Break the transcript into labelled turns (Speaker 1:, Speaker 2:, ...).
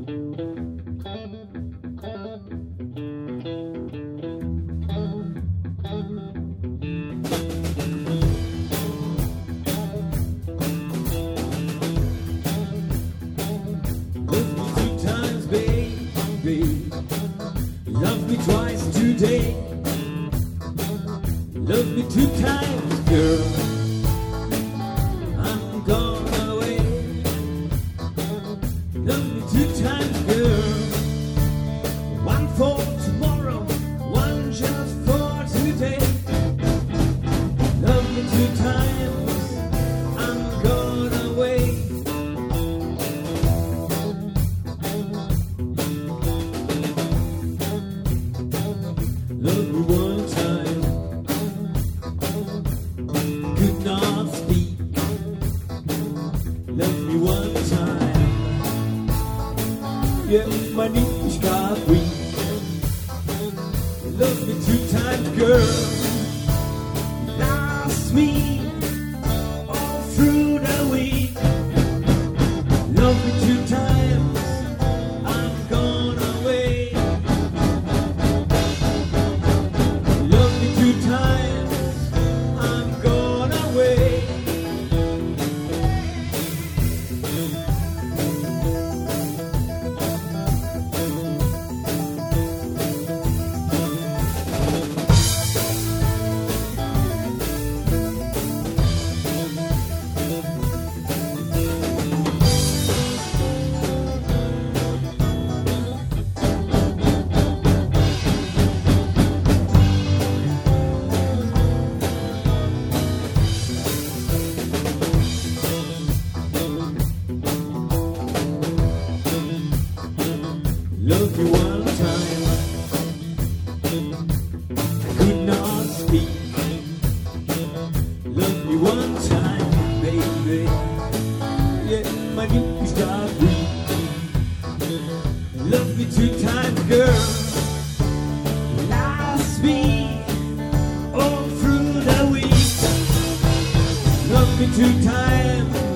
Speaker 1: Love me twice today. Love me 2 times, girl. I'm gone away. Love me 2 times, girl. 1 for tomorrow, 1 just for today. Love me 2 times, I'm gone away. Love me 1 time, could not speak. Love me 1 time, yeah, my knees got weak. Love me 2 times, girl. Lost me all through the week. Love me 2 times, I'm gone away. Love me 2 times, I'm gone away. Love you 1 time, I could not speak. Love me 1 time, baby. Yeah, my knees got weak. Love me 2 times, girl. Lost me all through the week. Love me 2 times.